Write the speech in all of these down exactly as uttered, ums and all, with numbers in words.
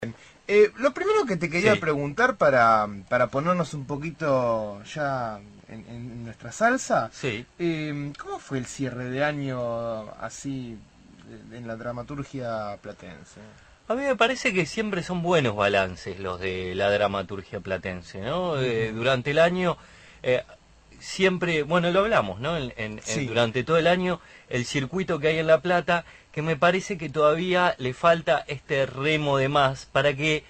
Eh, lo primero que te quería Sí. preguntar para, para ponernos un poquito ya en, en nuestra salsa, Sí. eh, ¿cómo fue el cierre de año así de- en la dramaturgia platense? A mí me parece que siempre son buenos balances los de la dramaturgia platense, ¿no? Eh, Ujú. durante el año, eh, siempre, bueno, lo hablamos, ¿no? En, en- en- Sí, durante todo el año, el circuito que hay en La Plata, que me parece que todavía le falta este remo de más para que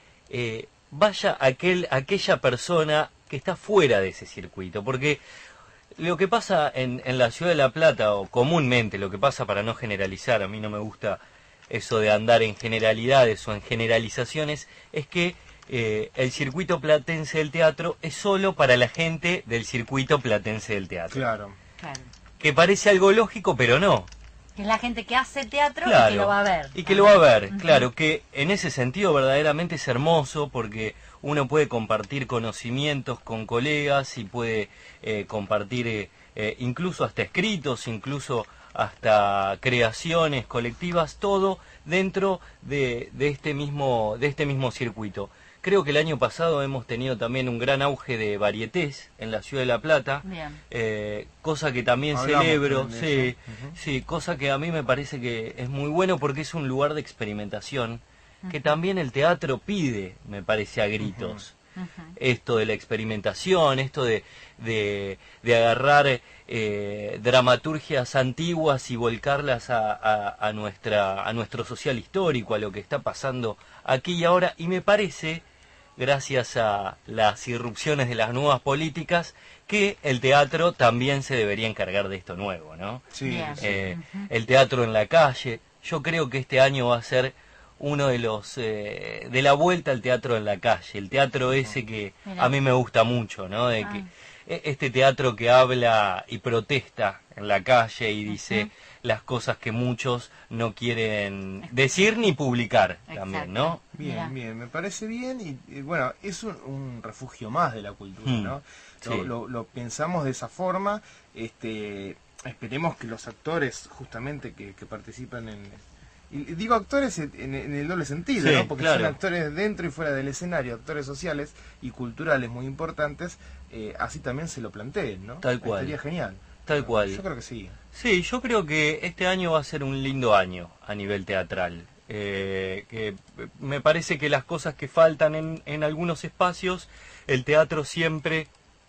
eh, vaya aquel, aquella persona que está fuera de ese circuito, porque lo que pasa en, en la ciudad de La Plata, o comúnmente lo que pasa, para no generalizar, a mí no me gusta eso de andar en generalidades o en generalizaciones, es que eh, el circuito platense del teatro es solo para la gente del circuito platense del teatro. claro. Claro. Que parece algo lógico, pero no. Que es la gente que hace teatro y Claro. que lo va a ver. Y que lo va a ver, Ujú. claro, que en ese sentido verdaderamente es hermoso porque uno puede compartir conocimientos con colegas y puede eh, compartir eh, eh, incluso hasta escritos, incluso hasta creaciones colectivas, todo dentro de, de este mismo, de este mismo circuito. Creo que el año pasado hemos tenido también un gran auge de varietés en la ciudad de La Plata, Bien. eh, cosa que también Hablamos celebro, también de sí, eso. Ujú. sí, cosa que a mí me parece que es muy bueno porque es un lugar de experimentación que Ujú. también el teatro pide, me parece, a gritos. Ujú. Esto de la experimentación, esto de, de, de agarrar eh, dramaturgias antiguas y volcarlas a, a, a, nuestra, a nuestro social histórico, a lo que está pasando aquí y ahora, y me parece, gracias a las irrupciones de las nuevas políticas, que el teatro también se debería encargar de esto nuevo, ¿no? Sí, Bien. sí. Eh, Ujú. el teatro en la calle, yo creo que este año va a ser uno de los eh, de la vuelta al teatro en la calle, el teatro ese que Mirá. a mí me gusta mucho, ¿no? De que e- este teatro que habla y protesta en la calle y dice Ujú. las cosas que muchos no quieren decir ni publicar también, Exacto. ¿no? Bien, Mirá. bien, me parece bien y, y bueno, es un, un refugio más de la cultura, Mm, ¿no? sí. Lo, lo- lo pensamos de esa forma, este, esperemos que los actores justamente que, que participan en... Y digo actores en, en- en el doble sentido, Sí, ¿no? Porque claro. son actores dentro y fuera del escenario, actores sociales y culturales muy importantes, eh, así también se lo planteen, ¿no? Tal cual. Estaría genial. Tal cual. Yo creo que sí. Sí, yo creo que este año va a ser un lindo año a nivel teatral. Eh, que me parece que las cosas que faltan en, en algunos espacios, el teatro siempre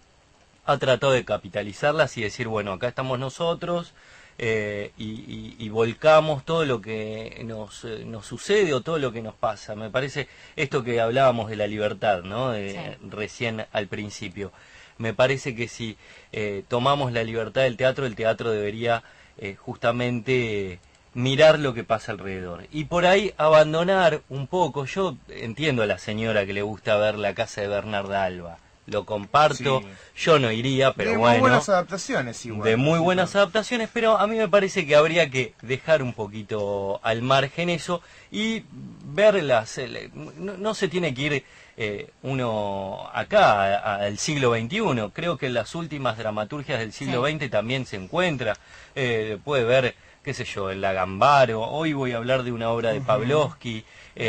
ha tratado de capitalizarlas y decir, bueno, acá estamos nosotros eh, y, y- y volcamos todo lo que nos, eh, nos sucede o todo lo que nos pasa. Me parece esto que hablábamos de la libertad, ¿no? De- Sí. Recién al principio. Me parece que si eh, tomamos la libertad del teatro, el teatro debería eh, justamente mirar lo que pasa alrededor. Y por ahí abandonar un poco, yo entiendo a la señora que le gusta ver La casa de Bernarda Alba, lo comparto, Sí. yo no iría, pero de bueno, muy buenas adaptaciones igual. de muy sí, buenas claro. adaptaciones, pero a mí me parece que habría que dejar un poquito al margen eso y verlas, el- no, no se tiene que ir eh, uno acá a- al siglo veintiuno, creo que en las últimas dramaturgias del siglo Sí. veinte también se encuentra, eh, puede ver, qué sé yo, el Agambaro, hoy voy a hablar de una obra de Ujú. Pavlovsky,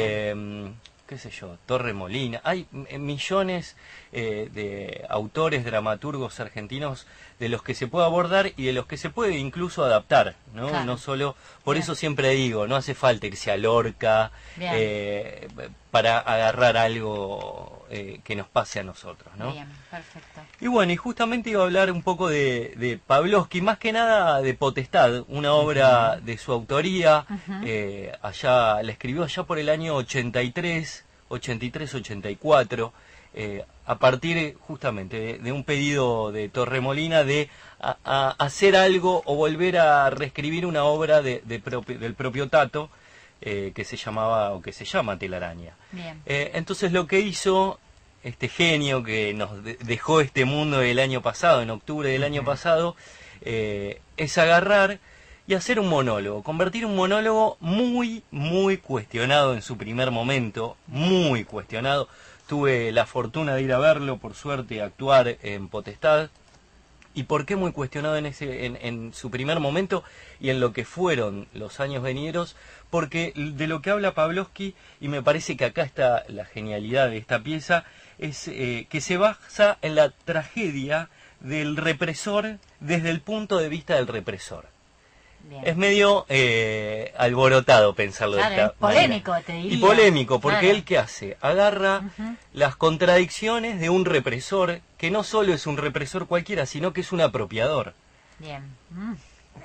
eh, qué sé yo, Torre Molina, hay m- millones eh, de autores, dramaturgos argentinos de los que se puede abordar y de los que se puede incluso adaptar, ¿no? Claro. No solo, por Bien. eso siempre digo, no hace falta irse a Lorca Bien. eh, para agarrar algo eh, que nos pase a nosotros, ¿no? Bien, perfecto. Y bueno, y justamente iba a hablar un poco de, de Pavlovsky, más que nada de Potestad, una obra de su autoría, Ujú. eh, allá, la escribió allá por el año ochenta y tres, ochenta y tres, ochenta y cuatro, eh, a partir eh, justamente de, de un pedido de Torremolina de a- a hacer algo o volver a reescribir una obra de, de propi- del propio Tato, eh, que se llamaba o que se llama Telaraña. Bien. Eh, entonces lo que hizo este genio que nos de- dejó este mundo el año pasado, en octubre del año Ujú. pasado, eh, es agarrar y hacer un monólogo, convertir un monólogo muy, muy cuestionado en su primer momento, muy cuestionado. Tuve la fortuna de ir a verlo, por suerte, actuar en Potestad. y por qué muy cuestionado en, ese, en, en su primer momento y en lo que fueron los años venideros, porque de lo que habla Pavlovsky, y me parece que acá está la genialidad de esta pieza, es eh, que se basa en la tragedia del represor desde el punto de vista del represor. Bien. Es medio eh, alborotado pensarlo Claro, de esta es polémico, manera. te diría. Y polémico, porque Claro. él ¿qué hace? Agarra Ujú. las contradicciones de un represor, que no solo es un represor cualquiera, sino que es un apropiador. Bien. Mm.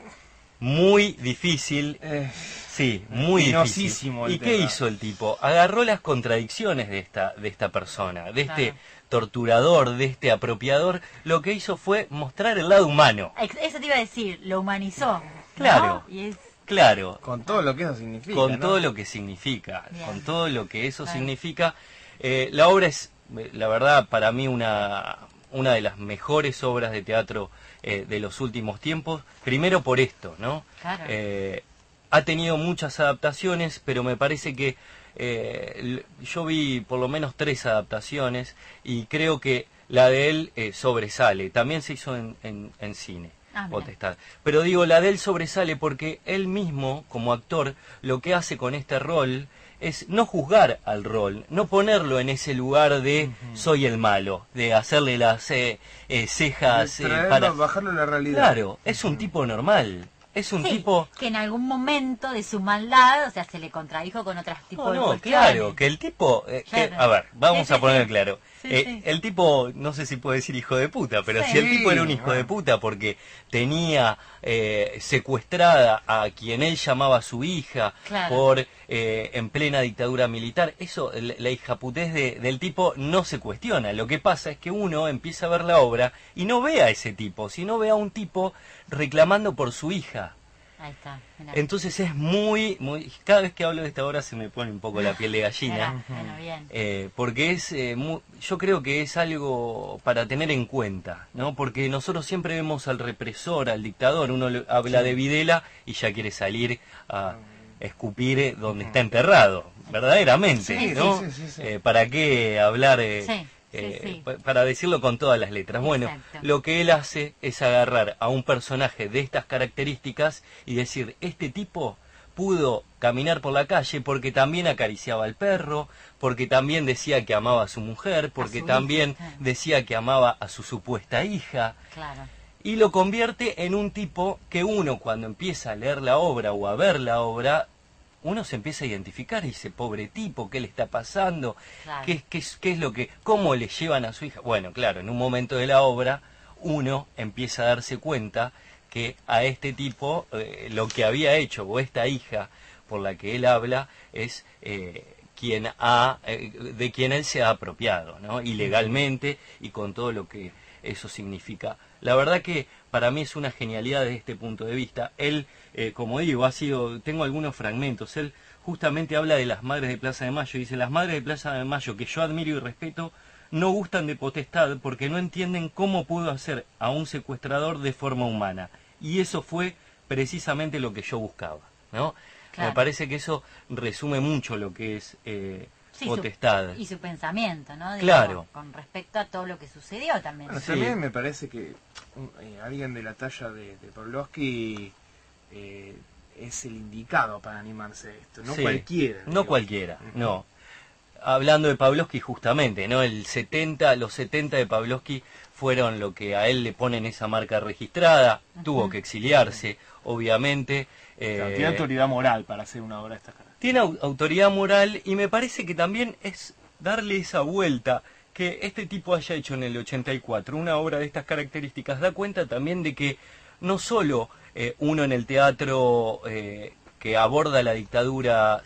Muy difícil, Eh, sí, muy espinosísimo difícil. el ¿Y qué tema. hizo el tipo? Agarró las contradicciones de esta, de esta persona, de este Claro. torturador, de este apropiador. Lo que hizo fue mostrar el lado humano. Ex- Eso te iba a decir, lo humanizó. ¿no? Claro. Y es, Claro, con todo lo que eso significa. con ¿no? todo lo que significa, Bien. con todo lo que eso Claro. significa. Eh, la obra es, eh, la verdad, para mí una, una de las mejores obras de teatro eh, de los últimos tiempos. Primero por esto, ¿no? Claro. Eh, ha tenido muchas adaptaciones, pero me parece que eh, l- yo vi por lo menos tres adaptaciones y creo que la de él eh, sobresale. También se hizo en, en, en cine. Ah, mira. Potestad. Pero digo, la de él sobresale porque él mismo, como actor, lo que hace con este rol es no juzgar al rol, no ponerlo en ese lugar de soy el malo, de hacerle las eh, eh, cejas eh, Traerlo, para... bajarlo a la realidad. Claro, es un tipo normal, es un sí, tipo... que en algún momento de su maldad, o sea, se le contradijo con otros tipos No, de no, cuestiones. claro, que el tipo... eh, que- Claro. a ver, vamos Sí, sí, a poner sí. claro. Sí, Eh, sí. El tipo, no sé si puedo decir hijo de puta, pero Sí. si el tipo era un hijo Bueno. de puta porque tenía eh, secuestrada a quien él llamaba su hija Claro. por eh, en plena dictadura militar, eso, la, la hijaputez de, del tipo no se cuestiona. Lo que pasa es que uno empieza a ver la obra y no ve a ese tipo, sino ve a un tipo reclamando por su hija. Ahí está. Mirá. Entonces es muy, muy... Cada vez que hablo de esta obra se me pone un poco la piel de gallina. Mirá, bueno, bien. Eh, porque es, eh, mu- yo creo que es algo para tener en cuenta, ¿no? Porque nosotros siempre vemos al represor, al dictador, uno le- habla de Videla y ya quiere salir a escupir donde está enterrado, verdaderamente, Sí, ¿no? sí, sí, sí, sí. Eh, ¿para qué hablar, eh, Sí, sí, eh, sí. pa- para decirlo con todas las letras? Bueno, Exacto. lo que él hace es agarrar a un personaje de estas características y decir, este tipo pudo caminar por la calle porque también acariciaba al perro, porque también decía que amaba a su mujer, porque su también hija, claro. decía que amaba a su supuesta hija, Claro. y lo convierte en un tipo que uno cuando empieza a leer la obra o a ver la obra, uno se empieza a identificar y dice, pobre tipo, ¿qué le está pasando? Claro. ¿Qué, qué, es- qué es lo que, cómo le llevan a su hija? Bueno, claro, en un momento de la obra uno empieza a darse cuenta que a este tipo eh, lo que había hecho, o esta hija por la que él habla, es eh, quien ha, eh, de quien él se ha apropiado, ¿no? Ilegalmente y con todo lo que eso significa. La verdad que para mí es una genialidad desde este punto de vista. Él, eh, como digo, ha sido, tengo algunos fragmentos, él justamente habla de las madres de Plaza de Mayo, dice, las madres de Plaza de Mayo, que yo admiro y respeto, no gustan de Potestad porque no entienden cómo pudo hacer a un secuestrador de forma humana. Y eso fue precisamente lo que yo buscaba, ¿no? Claro. Me parece que eso resume mucho lo que es eh, Sí, su- Potestad. y su pensamiento, ¿no? Digamos, Claro. Con respecto a todo lo que sucedió también. Bueno, Sí. también me parece que un- eh, alguien de la talla de, de Pavlovsky eh, es el indicado para animarse a esto, no Sí, cualquiera. No digo. cualquiera, Ujú. no. Hablando de Pavlovsky justamente, ¿no? El setenta, los setenta de Pavlovsky fueron lo que a él le ponen esa marca registrada, tuvo que exiliarse, obviamente. Claro, eh, tiene autoridad moral para hacer una obra de esta características. tiene au- autoridad moral y me parece que también es darle esa vuelta que este tipo haya hecho en el ochenta y cuatro, una obra de estas características, da cuenta también de que no solo eh, uno en el teatro eh, que aborda la dictadura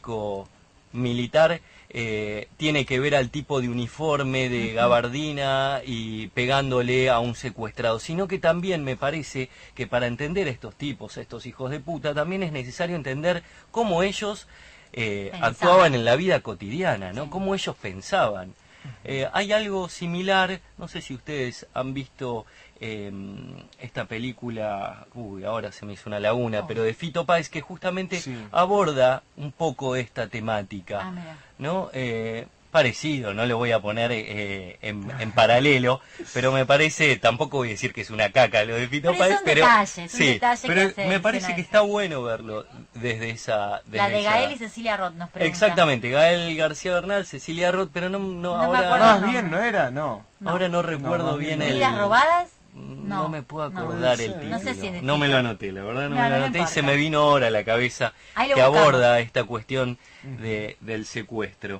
cívico-militar eh, tiene que ver al tipo de uniforme, de gabardina y pegándole a un secuestrado, sino que también me parece que para entender a estos tipos, a estos hijos de puta, también es necesario entender cómo ellos eh, Pensaban. actuaban en la vida cotidiana, ¿no? Sí. Cómo ellos pensaban. Eh, hay algo similar, no sé si ustedes han visto eh, esta película, uy, ahora se me hizo una laguna, Oh. pero de Fito Páez, que justamente Sí. aborda un poco esta temática, Ah, mira. ¿no? Eh, parecido, no lo voy a poner eh, en, en paralelo, pero me parece, tampoco voy a decir que es una caca lo de Fito Pero Páez, es un pero detalle, es un sí, detalle que pero hace me parece escena que esa. está bueno verlo desde esa... Desde La de esa- Gael y Cecilia Roth nos preguntan. Exactamente, Gael García Bernal, Cecilia Roth, pero no, no, No me ahora, acuerdo. Más no. bien, ¿no era? No. No. ahora no recuerdo más bien bien el... no. ¿Vidas robadas? No, No, me puedo no. acordar Puede el ser. título. No sé si es de No me Tito. lo anoté, la verdad no, No, me lo no, no anoté y se importa. me vino ahora a la cabeza Ahí lo que buscamos. aborda esta cuestión de, del secuestro.